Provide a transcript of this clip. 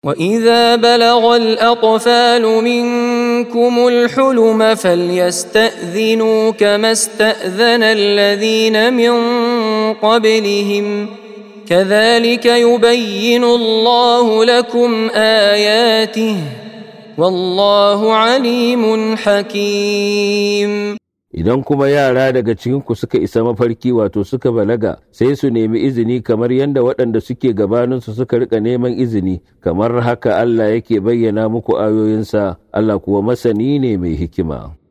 وإذا بلغ الأطفال منكم الحلم فليستأذنوا كما استأذن الذين من قبلهم كذلك يبين الله لكم آياته والله عليم حكيم. Idan kuma yara daga cikinku suka isa mafarki wato suka balaga sai su nemi izini kamar yadda waɗanda suke gabaninsu suka rika neman izini, kamar haka Allah yake bayyana muku ayoyinsa, Allah kuwa masani ne mai hikima.